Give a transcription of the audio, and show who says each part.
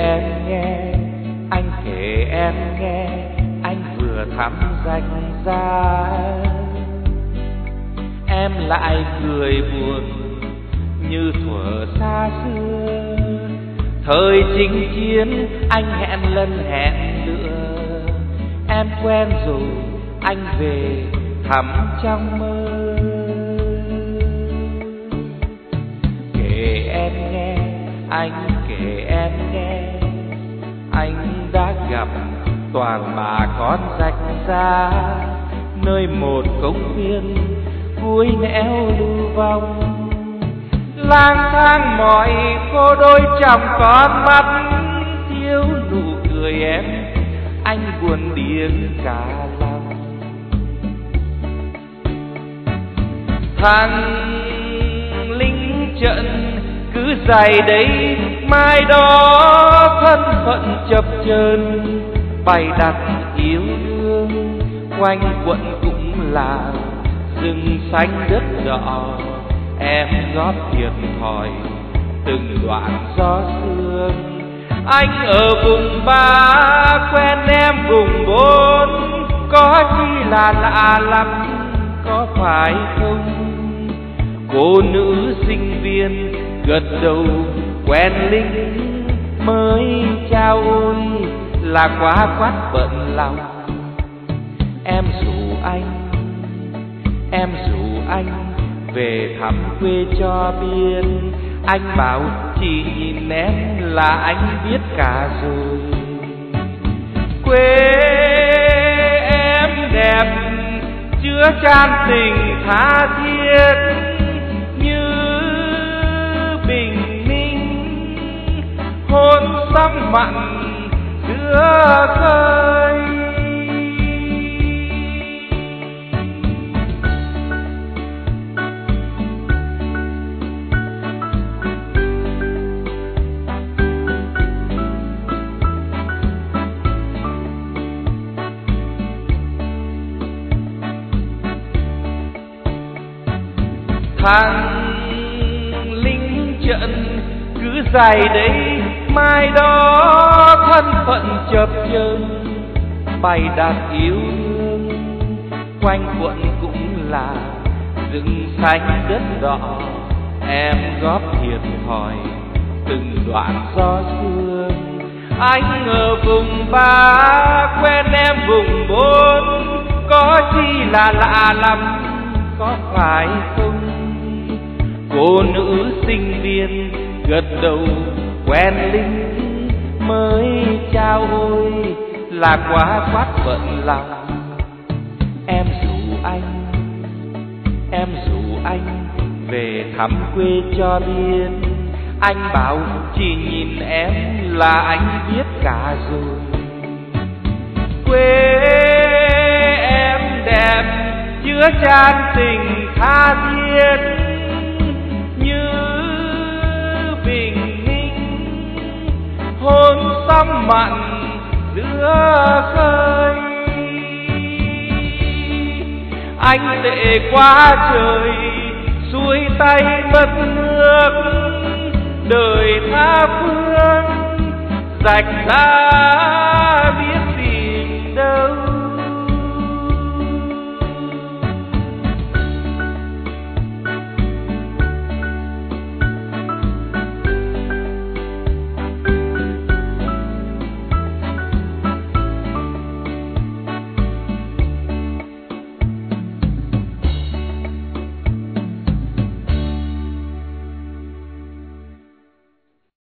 Speaker 1: em nghe, anh kể em nghe, anh vừa thăm danh ra. Em lại cười buồn như thuở xa xưa, thời chinh chiến anh hẹn lần hẹn nữa. Em quen rồi anh về thăm trong mơ. Kể em nghe, anh kể em nghe, anh đã gặp toàn bà con rạch ra, nơi một công viên cuối nẻo lưu vong. Lang thang mọi cô đôi chồng con mắt, thiếu nụ cười em, anh buồn điên cả lòng. Thằng lính trận cứ dày đấy, mai đó thân phận chập chờn, bày đặt yêu đương quanh quận cũng là rừng xanh đất đỏ. Em góp thiệt thòi từng đoạn gió sương. Anh ở vùng 3 quen em vùng 4, có chi là lạ lắm có phải không? Cô nữ sinh viên gật đầu quen lính mới trao ôi, là quá quát bận lòng. Em rủ anh về thăm quê cho biết. Anh bảo chỉ nhìn em là anh biết cả rồi. Quê em đẹp chứa chan tình tha thiết, như bình minh hôn sóng mặn giữa khơi. Thằng lính trận cứ dày đấy, mai đó thân phận chập chờn, bày đặt yêu đương quanh quận cũng là rừng xanh đất đỏ. Em góp thiệt thòi từng đoạn gió sương. Anh ở vùng 3 quen em vùng 4, có chi là lạ lắm có phải không? Cô nữ sinh viên gật đầu quen lính mới trao ôi, là quá quát bận lòng. Em rủ anh về thăm quê cho biết. Anh bảo chỉ nhìn em là anh biết cả rồi. Quê em đẹp chứa chan tình tha thiết, như bình minh hôn sóng mặn giữa khơi. Anh tệ quá trời xuôi tay mất nước, đời tha phương rạch ra